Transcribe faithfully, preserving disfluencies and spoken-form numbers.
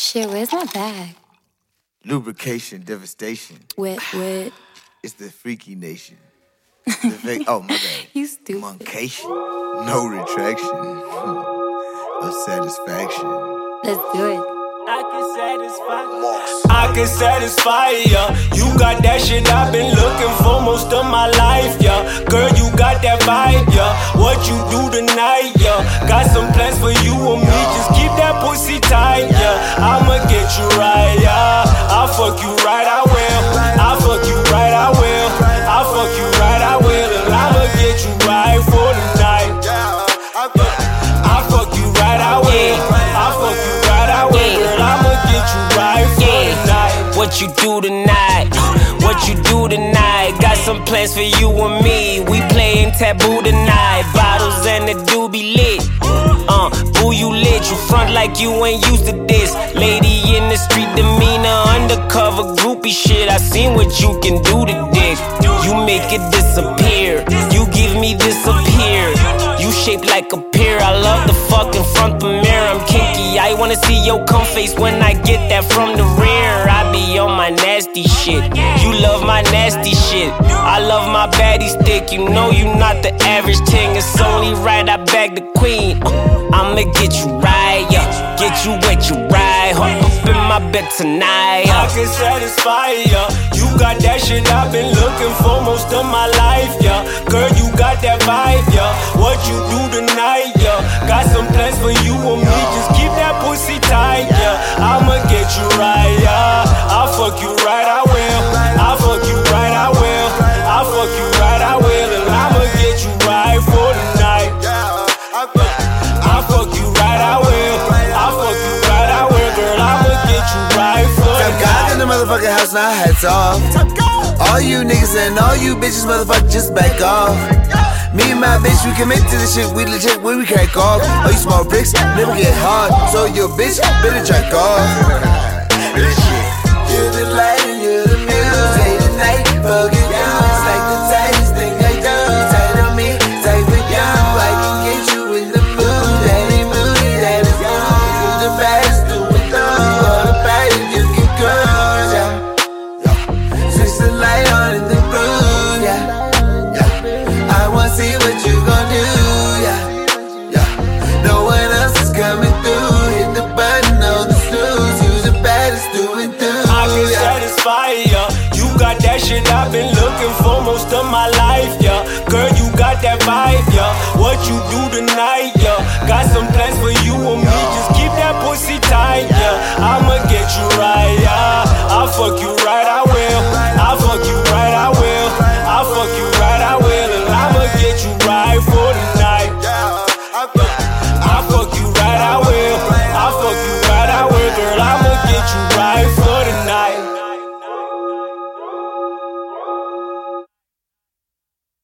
Shit, where's my bag? Lubrication, devastation. Wet, wet. It's the freaky nation. The va- oh, my bad. You stupid. Moncation. No retraction. Of satisfaction. Let's do it. I can satisfy I can satisfy ya. You got that shit I've been looking for most of my life, yeah. Girl, you got that vibe, yeah. What you do tonight, yeah. Got some plans for you and me. Just keep that pussy tight, yeah. I'ma get you right, yeah. I'll fuck you right, I will. I'll fuck you right, I will. I'll fuck you right, I will. And I'ma get you right for tonight. I'll fuck you right, I will. I'll fuck you right, I will. Girl, I'ma get you right for tonight. What you do tonight? What you do tonight? Got some plans for you and me. We playing taboo tonight. Bottles and the doobie lit. Uh, boo, you lit. You front like you ain't used to this. Lady in the street demeanor, undercover groupie shit. I seen what you can do to dick. You make it disappear. You give me disappear. You shaped like a pear. I love the fuck in front the mirror. I'm kinky. I wanna see your cum face when I get that from the rear. I be on my nasty shit. You love my nasty shit. I love my baddie stick. You know you not the average thing. It's only right I bag the queen. Uh, I'ma get you right, yeah. Get you wet, you right. Huh? Up in my bed tonight. I can satisfy ya. You got that shit I've been looking for most of my life, yeah. Girl, you got that vibe, yeah. What you do tonight, yeah. Got some plans for you and me. Just keep that pussy tight, yeah. I'ma get you right, yeah. I'll fuck you right, I will. I'll fuck you right, I will. I'll fuck you right, I will. And I'ma get you right for tonight. I'll fuck you right, I will. I'll fuck you right, I will. Girl, I'ma get you right for tonight. God in the motherfucking house, now hats off. All you niggas and all you bitches, motherfucker, just back off. Me and my bitch, we commit to this shit, we legit when we crack off. Oh, you small bricks, never get hard. So your bitch better jack off. You're the light and you're the muse. Day to night, fuck it down. It's like the tightest thing I do. Tight on me, tight with you. I can get you in the mood. That ain't moody, that is good. You're the baddest, do it through. All the baddest, you can cruise, yeah. Switch the light on in the room, yeah. I wanna see what you gon' do, yeah, yeah. No one else is coming through. Hit the button on the snooze. You the baddest doing through. I can satisfy ya. You got that shit I've been looking for most of my life, yeah. Girl, you got that vibe, yeah. What you do tonight, yeah. Got some plans for you and me. Just keep that pussy tight, yeah. I'ma get you right, yeah. I'll fuck you right, I will. I'll fuck you right, I will. I'll fuck you right, I will. And I'ma get you right for tonight. I'll fuck you right, I will. I'll fuck you right, I will. Girl, I'ma get you right for